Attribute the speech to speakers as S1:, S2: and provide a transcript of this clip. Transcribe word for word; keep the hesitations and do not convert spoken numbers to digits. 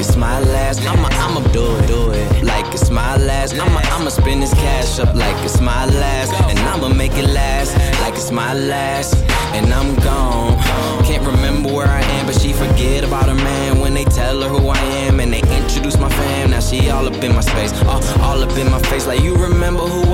S1: it's my last. I'ma, I'ma do it, do it like it's my last. I'ma, I'ma spend this cash up like it's my last, and I'ma make it last like it's my last. And I'm gone. Can't remember where I am, but she forget about her man when they tell her who I am and they introduce my fam. Now she all up in my space, all, all up in my face. Like you remember who